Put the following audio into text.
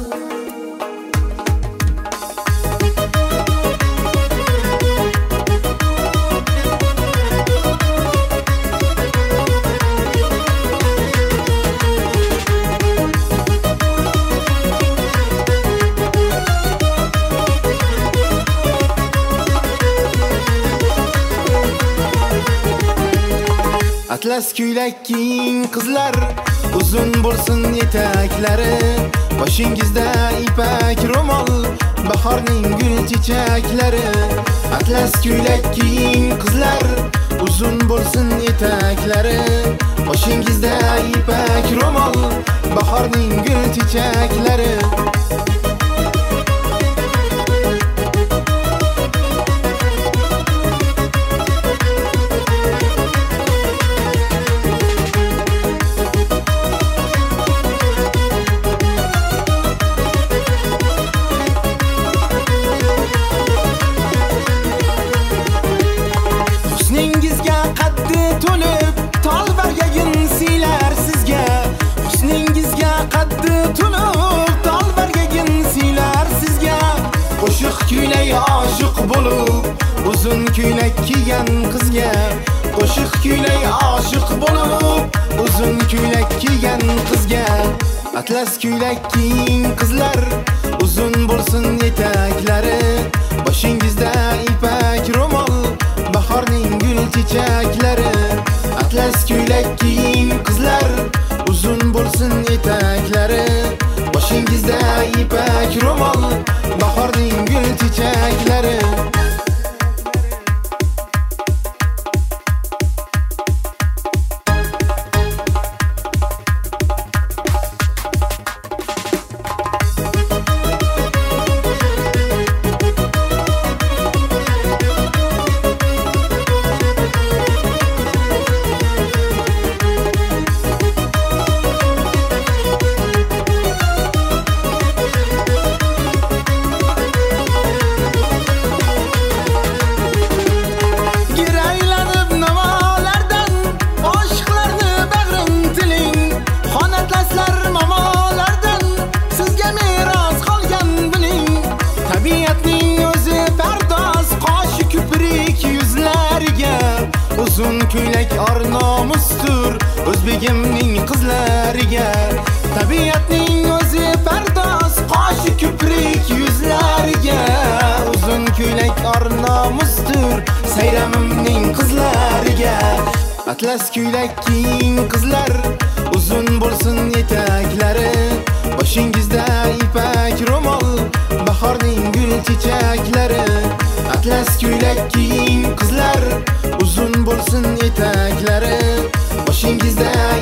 Atlas ko'ylak kiying qizlar, uzun bo'lsin etaklari, boshingizda ipak ro'mol, bahorning gul chechaklari. Atlas ko'ylak kiying qizlar, uzun bo'lsin etaklari, boshingizda ipak ro'mol, bahorning gul chechaklari. Husningizga qaddi to'lib, tolbargagin siylar sizga. Husningizga qaddi to'lib, tolbargagin siylar sizga. Qo'shiq kuylay oshiq bo'lib, uzun ko'ylak kiygan qizga. Qo'shiq kuylay oshiq bo'lib, uzun ko'ylak kiygan qizga. Atlas ko'ylak kiying qizlar, uzun bo'lsin etaklari, boshingizda ipak ro'mol, bahorning gul chechaklari. Atlas ko'ylak kiying qizlar, uzun bo'lsin etaklari, boshingizda ipak ro'mol, bahorning gul chechaklari. Uzun ko'ylak or nomustur o'zbegimning qizlariga. Tabiatning o'zi pardoz, qoshi ko'prik yuzlariga. Uzun ko'ylak or nomustur sayramimning qizlariga. Atlas ko'ylak kiying qizlar, uzun bo'lsin etaklari, boshingizda ipak ro'mol, bahorning gul chechaklari. Atlas ko'ylak kiying qizlar, uzun bo'lsin etaklari, boshingizda